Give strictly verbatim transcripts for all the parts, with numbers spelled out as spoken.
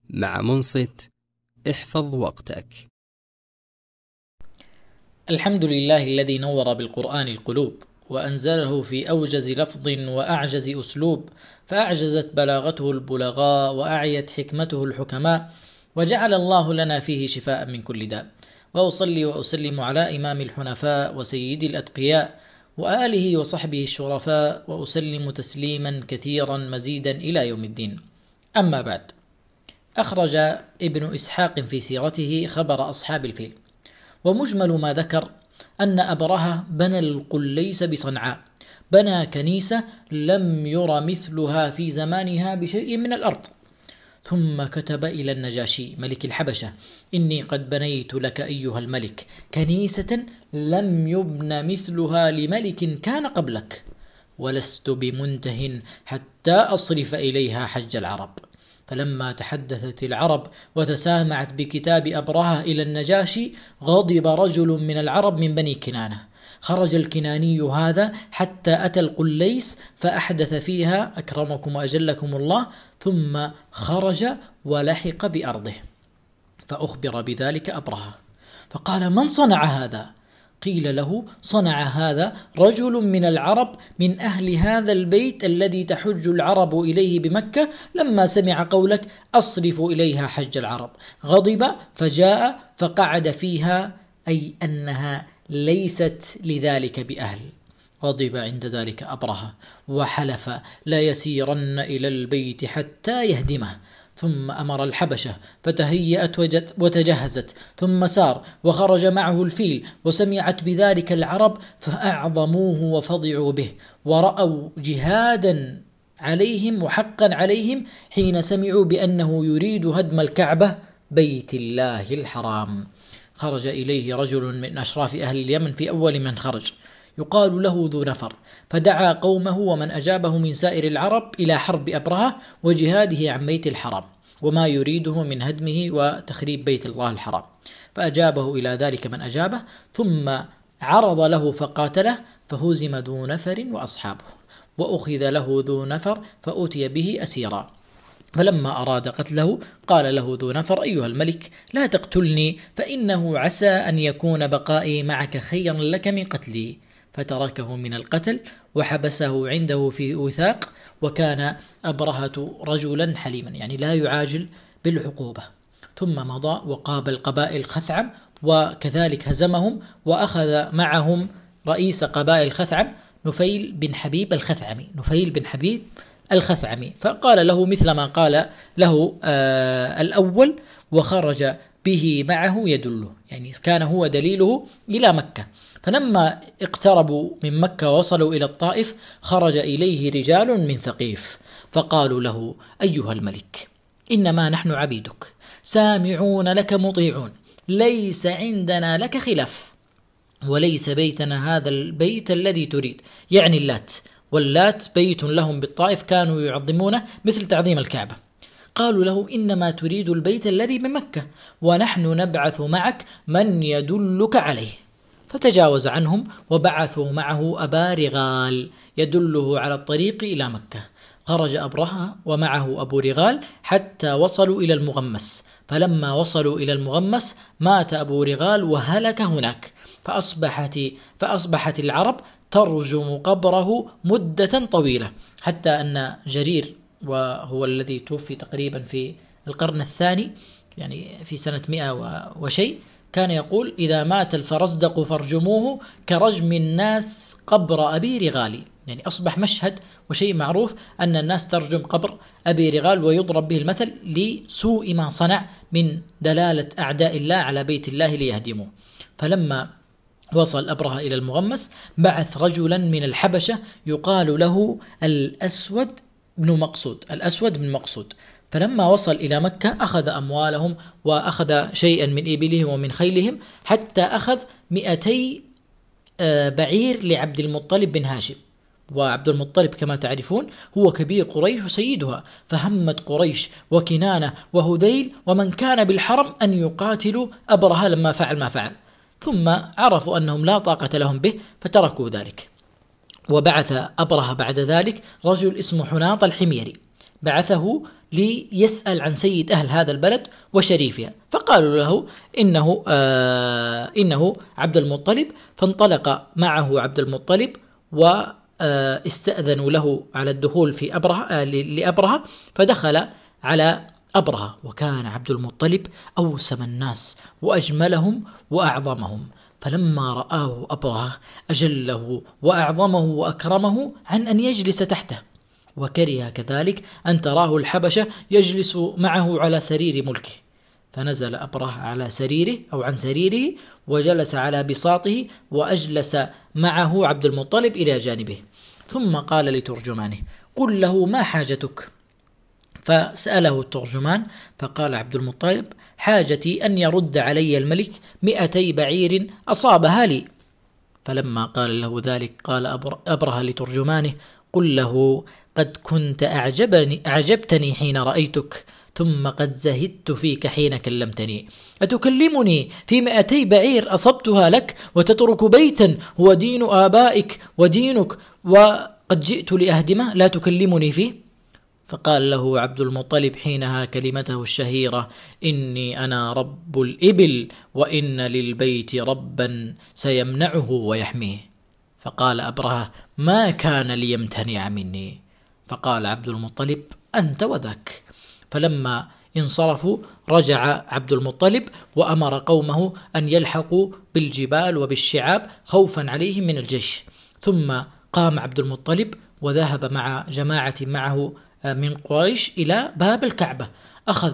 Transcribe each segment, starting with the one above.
مع منصت. احفظ وقتك. الحمد لله الذي نور بالقرآن القلوب وأنزله في أوجز لفظ وأعجز أسلوب، فأعجزت بلاغته البلغاء وأعيت حكمته الحكماء، وجعل الله لنا فيه شفاء من كل داء. وأصلي وأسلم على إمام الحنفاء وسيد الأتقياء وآله وصحبه الشرفاء، وأسلم تسليما كثيرا مزيدا إلى يوم الدين. أما بعد، أخرج ابن إسحاق في سيرته خبر أصحاب الفيل، ومجمل ما ذكر أن أبرهة بنى القليس بصنعاء، بنى كنيسة لم ير مثلها في زمانها بشيء من الأرض، ثم كتب إلى النجاشي ملك الحبشة: إني قد بنيت لك أيها الملك كنيسة لم يبن مثلها لملك كان قبلك، ولست بمنته حتى أصرف إليها حج العرب. فلما تحدثت العرب وتسامعت بكتاب أبرهة إلى النجاشي، غضب رجل من العرب من بني كنانة، خرج الكناني هذا حتى أتى القليس فأحدث فيها أكرمكم وأجلكم الله، ثم خرج ولحق بأرضه، فأخبر بذلك أبرهة، فقال: من صنع هذا؟ قيل له: صنع هذا رجل من العرب من أهل هذا البيت الذي تحج العرب إليه بمكة، لما سمع قولك أصرف إليها حج العرب غضب فجاء فقعد فيها، أي أنها ليست لذلك بأهل. غضب عند ذلك أبرهة وحلف لا يسيرن إلى البيت حتى يهدمه، ثم أمر الحبشة فتهيأت وتجهزت، ثم سار وخرج معه الفيل، وسمعت بذلك العرب فأعظموه وفضعوا به، ورأوا جهادا عليهم وحقا عليهم حين سمعوا بأنه يريد هدم الكعبة بيت الله الحرام. خرج إليه رجل من أشراف أهل اليمن في أول من خرج، يقال له ذو نفر، فدعا قومه ومن أجابه من سائر العرب إلى حرب أبرهة وجهاده عن بيت الحرام وما يريده من هدمه وتخريب بيت الله الحرام، فأجابه إلى ذلك من أجابه، ثم عرض له فقاتله، فهزم ذو نفر وأصحابه، وأخذ له ذو نفر فأتي به أسيرا. فلما أراد قتله قال له ذو نفر: أيها الملك، لا تقتلني، فإنه عسى أن يكون بقائي معك خيرا لك من قتلي. فتركه من القتل وحبسه عنده في وثاق. وكان أبرهة رجلا حليما، يعني لا يعاجل بالعقوبة. ثم مضى وقابل قبائل خثعم، وكذلك هزمهم، وأخذ معهم رئيس قبائل خثعم نفيل بن حبيب الخثعمي نفيل بن حبيب الخثعمي فقال له مثل ما قال له آه الأول، وخرج به معه يدله، يعني كان هو دليله إلى مكة. فلما اقتربوا من مكة ووصلوا إلى الطائف، خرج إليه رجال من ثقيف فقالوا له: أيها الملك، إنما نحن عبيدك سامعون لك مطيعون، ليس عندنا لك خلاف، وليس بيتنا هذا البيت الذي تريد، يعني اللات، واللات بيت لهم بالطائف كانوا يعظمونه مثل تعظيم الكعبة. قالوا له: إنما تريد البيت الذي بمكة، ونحن نبعث معك من يدلك عليه. فتجاوز عنهم وبعثوا معه أبا رغال يدله على الطريق إلى مكة. خرج أبرهة ومعه أبو رغال حتى وصلوا إلى المغمس، فلما وصلوا إلى المغمس مات أبو رغال وهلك هناك، فأصبحت, فأصبحت العرب ترجم قبره مدة طويلة، حتى أن جرير، وهو الذي توفي تقريبا في القرن الثاني، يعني في سنة مئة وشيء، كان يقول: إذا مات الفرزدق فارجموه كرجم الناس قبر أبي رغال. يعني أصبح مشهد وشيء معروف أن الناس ترجم قبر أبي رغال، ويضرب به المثل لسوء ما صنع من دلالة أعداء الله على بيت الله ليهدموه. فلما وصل أبرهة إلى المغمس بعث رجلا من الحبشة يقال له الأسود بن مقصود الأسود بن مقصود فلما وصل إلى مكة أخذ أموالهم وأخذ شيئا من إبلهم ومن خيلهم، حتى أخذ مئتي بعير لعبد المطلب بن هاشم. وعبد المطلب كما تعرفون هو كبير قريش وسيدها، فهمت قريش وكنانة وهذيل ومن كان بالحرم أن يقاتلوا أبرهة لما فعل ما فعل، ثم عرفوا أنهم لا طاقة لهم به فتركوا ذلك. وبعث أبرهة بعد ذلك رجل اسمه حناط الحميري بعثه ليسأل عن سيد أهل هذا البلد وشريفها، فقالوا له إنه, آه إنه عبد المطلب، فانطلق معه عبد المطلب واستأذنوا له على الدخول في أبرهة آه لأبرهة، فدخل على أبرهة، وكان عبد المطلب أوسم الناس وأجملهم وأعظمهم، فلما رآه أبرهة أجله وأعظمه وأكرمه عن أن يجلس تحته، وكره كذلك أن تراه الحبشة يجلس معه على سرير ملكه، فنزل أبرهة على سريره أو عن سريره وجلس على بساطه، وأجلس معه عبد المطلب إلى جانبه، ثم قال لترجمانه: قل له ما حاجتك؟ فسأله الترجمان فقال عبد المطلب: حاجتي أن يرد علي الملك مئتي بعير أصابها لي. فلما قال له ذلك قال أبرهة لترجمانه: قل له قد كنت أعجبني أعجبتني حين رأيتك، ثم قد زهدت فيك حين كلمتني، أتكلمني في مئتي بعير أصبتها لك وتترك بيتا هو دين آبائك ودينك وقد جئت لأهدمه لا تكلمني فيه؟ فقال له عبد المطلب حينها كلمته الشهيرة: إني أنا رب الإبل وإن للبيت ربا سيمنعه ويحميه. فقال أبرهة: ما كان ليمتنع مني. فقال عبد المطلب: أنت وذاك. فلما انصرفوا رجع عبد المطلب وأمر قومه أن يلحقوا بالجبال وبالشعاب خوفا عليهم من الجيش، ثم قام عبد المطلب وذهب مع جماعة معه من قريش إلى باب الكعبة، أخذ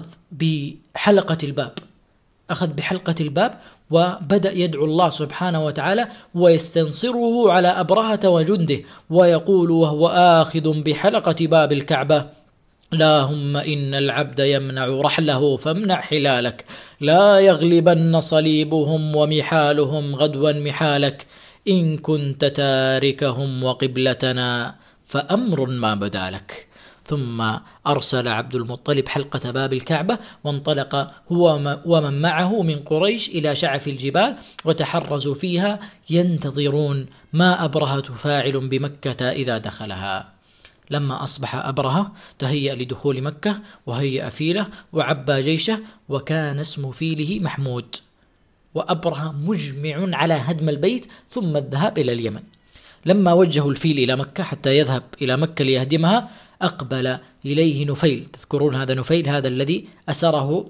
بحلقة الباب أخذ بحلقة الباب وبدأ يدعو الله سبحانه وتعالى ويستنصره على أبرهة وجنده، ويقول وهو آخذ بحلقة باب الكعبة: اللهم إن العبد يمنع رحله فامنع حلالك، لا يغلبن صليبهم ومحالهم غدوا محالك، إن كنت تاركهم وقبلتنا فأمر ما بدالك. ثم أرسل عبد المطلب حلقة باب الكعبة، وانطلق هو ومن معه من قريش إلى شعف الجبال، وتحرزوا فيها ينتظرون ما أبرهة فاعل بمكة إذا دخلها. لما أصبح أبرهة تهيأ لدخول مكة وهيأ فيله وعبى جيشه، وكان اسم فيله محمود، وأبرهة مجمع على هدم البيت ثم الذهاب إلى اليمن. لما وجهوا الفيل إلى مكة حتى يذهب إلى مكة ليهدمها، أقبل إليه نفيل. تذكرون هذا نفيل، هذا الذي أسره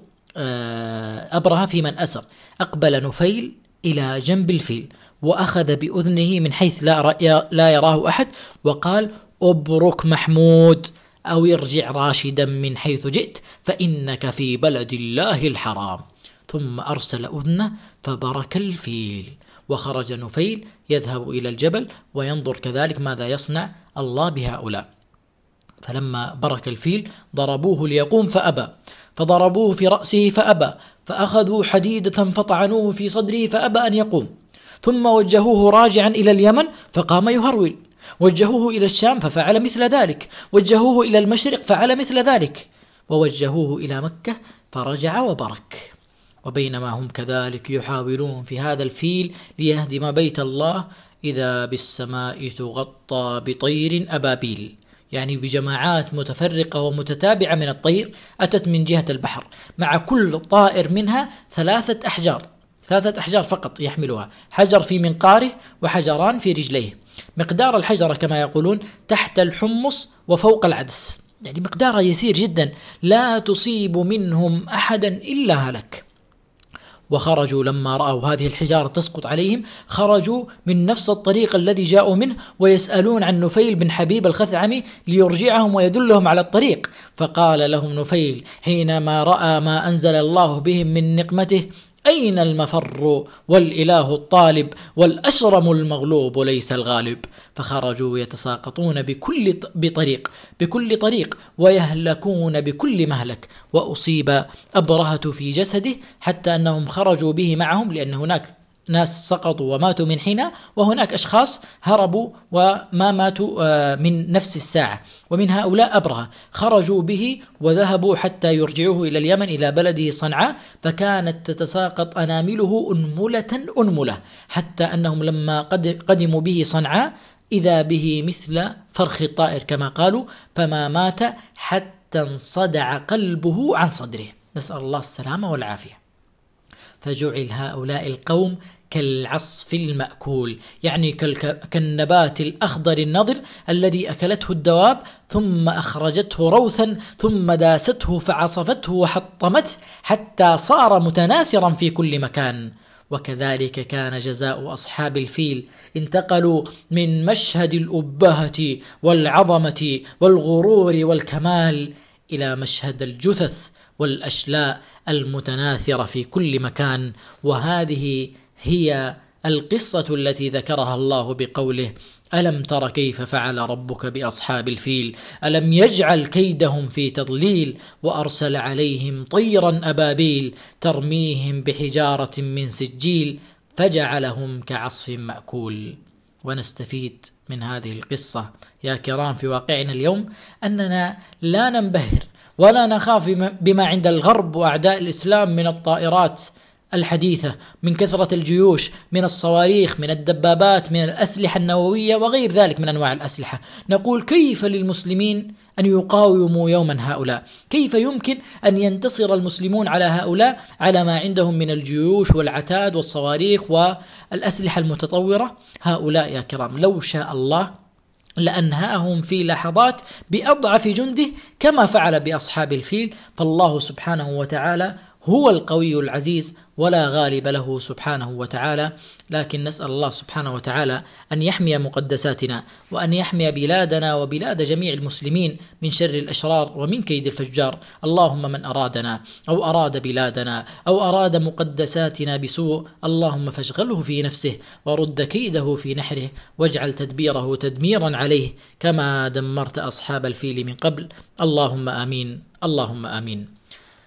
أبرهة في من أسر. أقبل نفيل إلى جنب الفيل وأخذ بأذنه من حيث لا يراه أحد، وقال: أبرك محمود، أو يرجع راشدا من حيث جئت، فإنك في بلد الله الحرام. ثم أرسل أذنه فبرك الفيل، وخرج نفيل يذهب إلى الجبل وينظر كذلك ماذا يصنع الله بهؤلاء. فلما برك الفيل ضربوه ليقوم فأبى، فضربوه في رأسه فأبى، فأخذوا حديدة فطعنوه في صدره فأبى أن يقوم، ثم وجهوه راجعا إلى اليمن فقام يهرول، وجهوه إلى الشام ففعل مثل ذلك، وجهوه إلى المشرق فعل مثل ذلك، ووجهوه إلى مكة فرجع وبرك. وبينما هم كذلك يحاولون في هذا الفيل ليهدم بيت الله، إذا بالسماء تغطى بطير أبابيل، يعني بجماعات متفرقة ومتتابعة من الطير أتت من جهة البحر، مع كل طائر منها ثلاثة أحجار ثلاثة أحجار فقط يحملها، حجر في منقاره وحجران في رجليه، مقدار الحجرة كما يقولون تحت الحمص وفوق العدس، يعني مقدار يسير جدا، لا تصيب منهم أحدا إلا هلك. وخرجوا لما رأوا هذه الحجارة تسقط عليهم، خرجوا من نفس الطريق الذي جاءوا منه ويسألون عن نفيل بن حبيب الخثعمي ليرجعهم ويدلهم على الطريق. فقال لهم نفيل حينما رأى ما أنزل الله بهم من نقمته: أين المفر والإله الطالب والأشرم المغلوب ليس الغالب. فخرجوا يتساقطون بكل بطريق بكل طريق ويهلكون بكل مهلك. وأصيب أبرهة في جسده حتى أنهم خرجوا به معهم، لأن هناك ناس سقطوا وماتوا من حين، وهناك أشخاص هربوا وما ماتوا من نفس الساعة، ومن هؤلاء أبرهة خرجوا به وذهبوا حتى يرجعوه إلى اليمن إلى بلده صنعاء، فكانت تتساقط أنامله أنملة أنملة، حتى أنهم لما قدموا به صنعاء إذا به مثل فرخ الطائر كما قالوا، فما مات حتى حتى انصدع قلبه عن صدره، نسأل الله السلامة والعافية. فجعل هؤلاء القوم كالعصف المأكول، يعني كالنبات الأخضر النضر الذي أكلته الدواب ثم أخرجته روثا ثم داسته فعصفته وحطمته حتى صار متناثرا في كل مكان. وكذلك كان جزاء أصحاب الفيل، انتقلوا من مشهد الأبهة والعظمة والغرور والكمال إلى مشهد الجثث والأشلاء المتناثرة في كل مكان. وهذه هي القصة التي ذكرها الله بقوله: ألم تر كيف فعل ربك بأصحاب الفيل ألم يجعل كيدهم في تضليل وأرسل عليهم طيرا أبابيل ترميهم بحجارة من سجيل فجعلهم كعصف مأكول. ونستفيد من هذه القصة يا كرام في واقعنا اليوم أننا لا ننبهر ولا نخاف بما عند الغرب وأعداء الإسلام من الطائرات الحديثة، من كثرة الجيوش، من الصواريخ، من الدبابات، من الأسلحة النووية وغير ذلك من أنواع الأسلحة. نقول كيف للمسلمين أن يقاوموا يوما هؤلاء؟ كيف يمكن أن ينتصر المسلمون على هؤلاء على ما عندهم من الجيوش والعتاد والصواريخ والأسلحة المتطورة؟ هؤلاء يا كرام لو شاء الله لأنهاهم في لحظات بأضعف جنده كما فعل بأصحاب الفيل. فالله سبحانه وتعالى هو القوي العزيز ولا غالب له سبحانه وتعالى. لكن نسأل الله سبحانه وتعالى أن يحمي مقدساتنا وأن يحمي بلادنا وبلاد جميع المسلمين من شر الأشرار ومن كيد الفجار. اللهم من أرادنا أو أراد بلادنا أو أراد مقدساتنا بسوء اللهم فاشغله في نفسه ورد كيده في نحره واجعل تدبيره تدميرا عليه كما دمرت أصحاب الفيل من قبل. اللهم آمين اللهم آمين.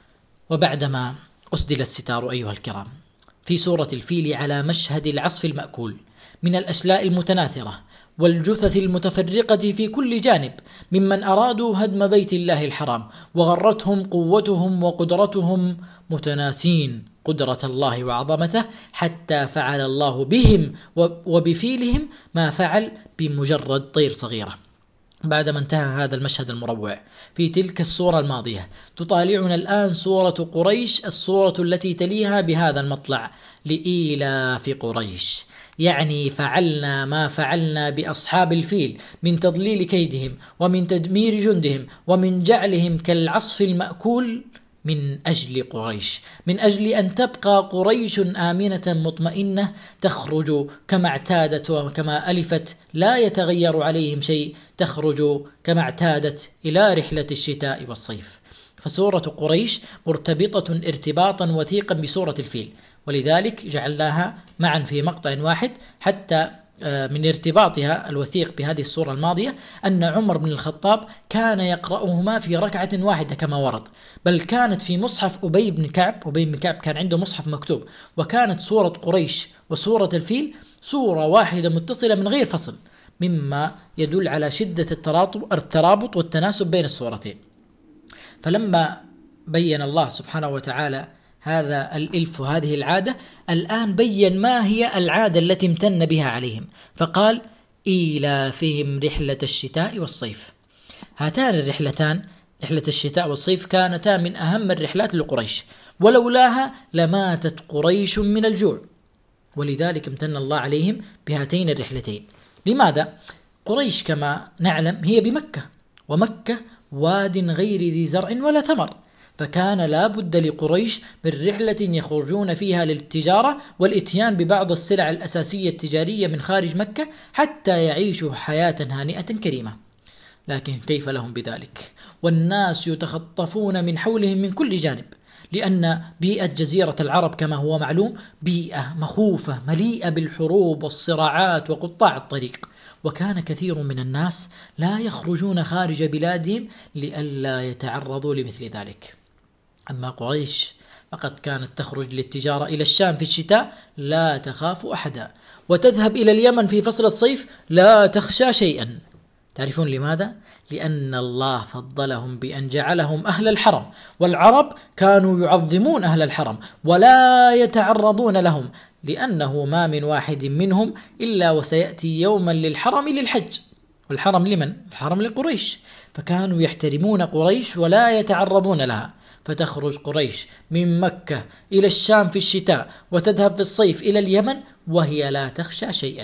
وبعدما أسدل الستار أيها الكرام في سورة الفيل على مشهد العصف المأكول من الأشلاء المتناثرة والجثث المتفرقة في كل جانب ممن أرادوا هدم بيت الله الحرام وغرتهم قوتهم وقدرتهم متناسين قدرة الله وعظمته، حتى فعل الله بهم وبفيلهم ما فعل بمجرد طير صغيرة. بعدما انتهى هذا المشهد المروع في تلك الصورة الماضية تطالعنا الآن سورة قريش، الصورة التي تليها بهذا المطلع: لإيلاف قريش، يعني فعلنا ما فعلنا بأصحاب الفيل من تضليل كيدهم ومن تدمير جندهم ومن جعلهم كالعصف المأكول من أجل قريش، من أجل أن تبقى قريش آمنة مطمئنة تخرج كما اعتادت وكما ألفت لا يتغير عليهم شيء، تخرج كما اعتادت إلى رحلة الشتاء والصيف. فسورة قريش مرتبطة ارتباطا وثيقا بسورة الفيل، ولذلك جعلناها معا في مقطع واحد حتى من ارتباطها الوثيق بهذه السورة الماضية أن عمر بن الخطاب كان يقرأهما في ركعة واحدة كما ورد، بل كانت في مصحف أبي بن كعب، أبي بن كعب كان عنده مصحف مكتوب، وكانت سورة قريش وسورة الفيل سورة واحدة متصلة من غير فصل، مما يدل على شدة الترابط والتناسب بين السورتين. فلما بين الله سبحانه وتعالى هذا الإلف وهذه العادة، الآن بين ما هي العادة التي امتن بها عليهم، فقال: إيلافهم رحلة الشتاء والصيف. هاتان الرحلتان، رحلة الشتاء والصيف، كانتا من أهم الرحلات لقريش، ولولاها لماتت قريش من الجوع، ولذلك امتن الله عليهم بهاتين الرحلتين. لماذا؟ قريش كما نعلم هي بمكة، ومكة واد غير ذي زرع ولا ثمر، فكان لا بد لقريش من رحلة يخرجون فيها للتجارة والإتيان ببعض السلع الأساسية التجارية من خارج مكة حتى يعيشوا حياة هانئة كريمة. لكن كيف لهم بذلك والناس يتخطفون من حولهم من كل جانب، لأن بيئة جزيرة العرب كما هو معلوم بيئة مخوفة مليئة بالحروب والصراعات وقطاع الطريق، وكان كثير من الناس لا يخرجون خارج بلادهم لئلا يتعرضوا لمثل ذلك. أما قريش فقد كانت تخرج للتجارة إلى الشام في الشتاء لا تخاف أحدا، وتذهب إلى اليمن في فصل الصيف لا تخشى شيئا. تعرفون لماذا؟ لأن الله فضلهم بأن جعلهم أهل الحرم، والعرب كانوا يعظمون أهل الحرم ولا يتعرضون لهم، لأنه ما من واحد منهم إلا وسيأتي يوما للحرم للحج، والحرم لمن؟ الحرم لقريش، فكانوا يحترمون قريش ولا يتعرضون لها، فتخرج قريش من مكة إلى الشام في الشتاء وتذهب في الصيف إلى اليمن وهي لا تخشى شيئا.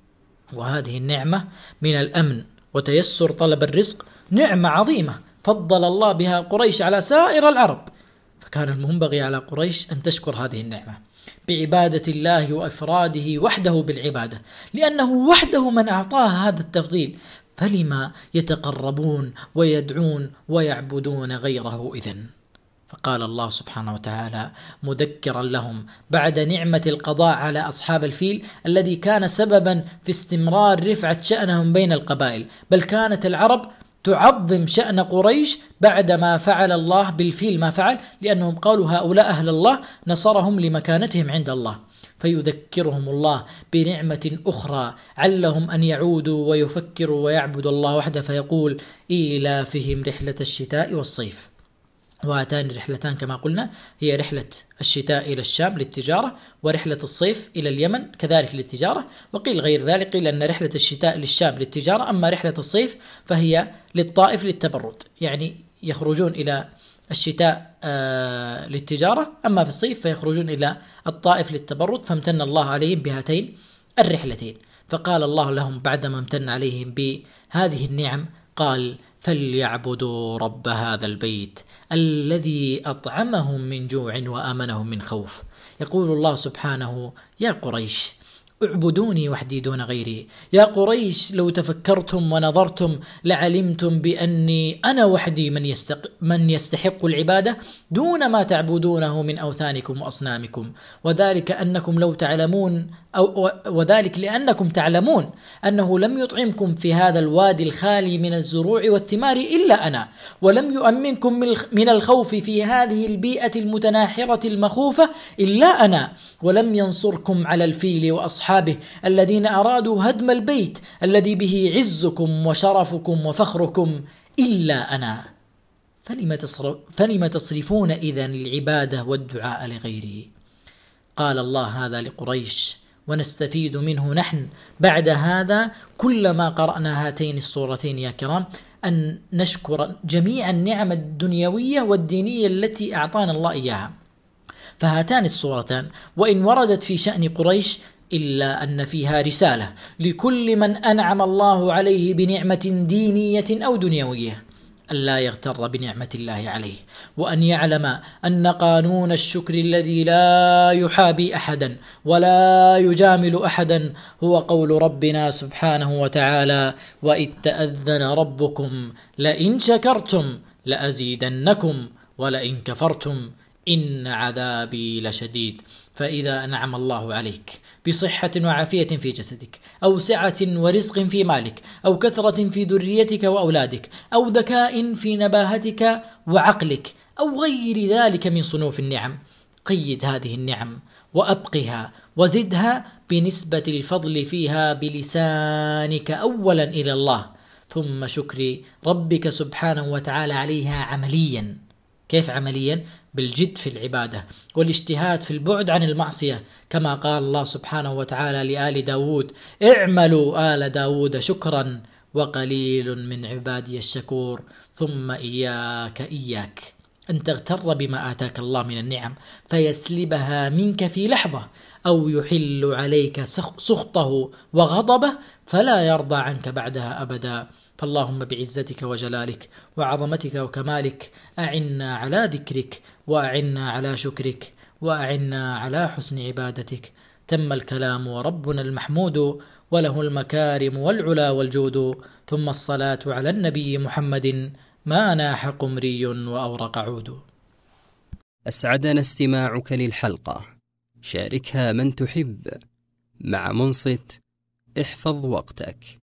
وهذه النعمة من الأمن وتيسر طلب الرزق نعمة عظيمة فضل الله بها قريش على سائر العرب، فكان المنبغي على قريش أن تشكر هذه النعمة بعبادة الله وإفراده وحده بالعبادة، لأنه وحده من أعطاها هذا التفضيل، فلما يتقربون ويدعون ويعبدون غيره إذن؟ فقال الله سبحانه وتعالى مذكرا لهم بعد نعمة القضاء على أصحاب الفيل الذي كان سببا في استمرار رفعة شأنهم بين القبائل، بل كانت العرب تعظم شأن قريش بعدما فعل الله بالفيل ما فعل، لأنهم قالوا هؤلاء أهل الله نصرهم لمكانتهم عند الله، فيذكرهم الله بنعمة أخرى علهم أن يعودوا ويفكروا ويعبدوا الله وحده، فيقول إيلافهم رحلة الشتاء والصيف. وهاتان الرحلتان كما قلنا هي رحلة الشتاء إلى الشام للتجارة، ورحلة الصيف إلى اليمن كذلك للتجارة، وقيل غير ذلك، قيل أن رحلة الشتاء للشام للتجارة، أما رحلة الصيف فهي للطائف للتبرد، يعني يخرجون إلى الشتاء آه للتجارة، أما في الصيف فيخرجون إلى الطائف للتبرد، فامتن الله عليهم بهاتين الرحلتين. فقال الله لهم بعدما امتن عليهم بهذه النعم قال فليعبدوا رب هذا البيت الذي أطعمهم من جوع وآمنهم من خوف. يقول الله سبحانه يا قريش اعبدوني وحدي دون غيري، يا قريش لو تفكرتم ونظرتم لعلمتم بأني أنا وحدي من, يستق... من يستحق العبادة دون ما تعبدونه من أوثانكم وأصنامكم، وذلك أنكم لو تعلمون أو وذلك لأنكم تعلمون أنه لم يطعمكم في هذا الوادي الخالي من الزروع والثمار إلا أنا، ولم يؤمنكم من الخوف في هذه البيئة المتناحرة المخوفة إلا أنا، ولم ينصركم على الفيل وأصحابه الذين أرادوا هدم البيت الذي به عزكم وشرفكم وفخركم إلا أنا، فلم تصرفون إذن العبادة والدعاء لغيره. قال الله هذا لقريش، ونستفيد منه نحن بعد هذا كلما قرأنا هاتين السورتين يا كرام أن نشكر جميع النعم الدنيوية والدينية التي أعطانا الله إياها. فهاتان السورتان وإن وردت في شأن قريش إلا أن فيها رسالة لكل من أنعم الله عليه بنعمة دينية أو دنيوية ألا يغتر بنعمة الله عليه، وأن يعلم أن قانون الشكر الذي لا يحابي أحدا ولا يجامل أحدا هو قول ربنا سبحانه وتعالى وإذ تأذن ربكم لئن شكرتم لأزيدنكم ولئن كفرتم إن عذابي لشديد. فإذا أنعم الله عليك بصحة وعافية في جسدك أو سعة ورزق في مالك أو كثرة في ذريتك وأولادك أو ذكاء في نباهتك وعقلك أو غير ذلك من صنوف النعم، قيد هذه النعم وأبقها وزدها بنسبة الفضل فيها بلسانك أولا إلى الله، ثم شكر ربك سبحانه وتعالى عليها عمليا. كيف عمليا؟ بالجد في العبادة والاجتهاد في البعد عن المعصية، كما قال الله سبحانه وتعالى لآل داود اعملوا آل داود شكرا وقليل من عبادي الشكور. ثم إياك إياك أن تغتر بما آتاك الله من النعم فيسلبها منك في لحظة أو يحل عليك سخطه وغضبه فلا يرضى عنك بعدها أبدا. فاللهم بعزتك وجلالك وعظمتك وكمالك أعنا على ذكرك وأعنا على شكرك وأعنا على حسن عبادتك. تم الكلام وربنا المحمود وله المكارم والعلا والجود، ثم الصلاة على النبي محمد ما ناح قمري وأورق عود. أسعدنا استماعك للحلقة، شاركها من تحب. مع منصت احفظ وقتك.